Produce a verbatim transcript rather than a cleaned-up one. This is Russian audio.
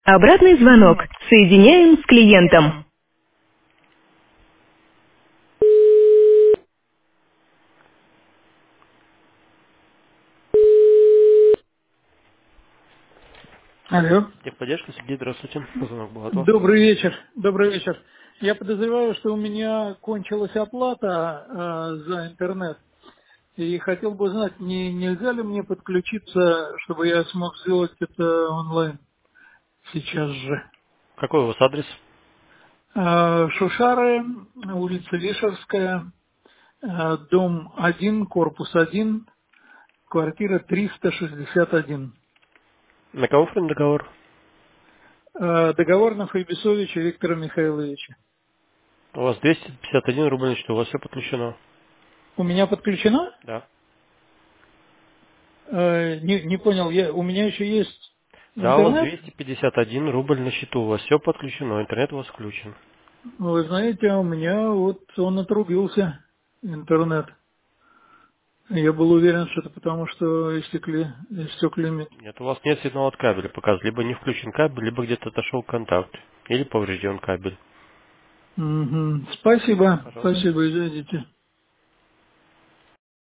Обратный звонок. Соединяем с клиентом. Алло. Техподдержка, Сергей, здравствуйте. Звонок был от вас. Добрый вечер. Добрый вечер. Я подозреваю, что у меня кончилась оплата э, за интернет. И хотел бы узнать, не, нельзя ли мне подключиться, чтобы я смог сделать это онлайн сейчас же. Какой у вас адрес? Э, Шушары, улица Вишерская, э, дом один, корпус один, квартира триста шестьдесят один. На кого оформлен договор? Э, Договор на Фейбисовича Виктора Михайловича. У вас двести пятьдесят один рубль на счету, у вас все подключено. У меня подключено? Да. Э, Не, не понял, я, у меня еще есть Да, у вас интернет. двести пятьдесят один рубль на счету, у вас все подключено, интернет у вас включен. Вы знаете, у меня вот он отрубился, интернет. Я был уверен, что это потому, что истекли, истек лимит. Нет, у вас нет сигнала от кабеля, показывает. Либо не включен кабель, либо где-то отошел контакт. Или поврежден кабель. Мгм. Спасибо, Пожалуйста. спасибо, извините.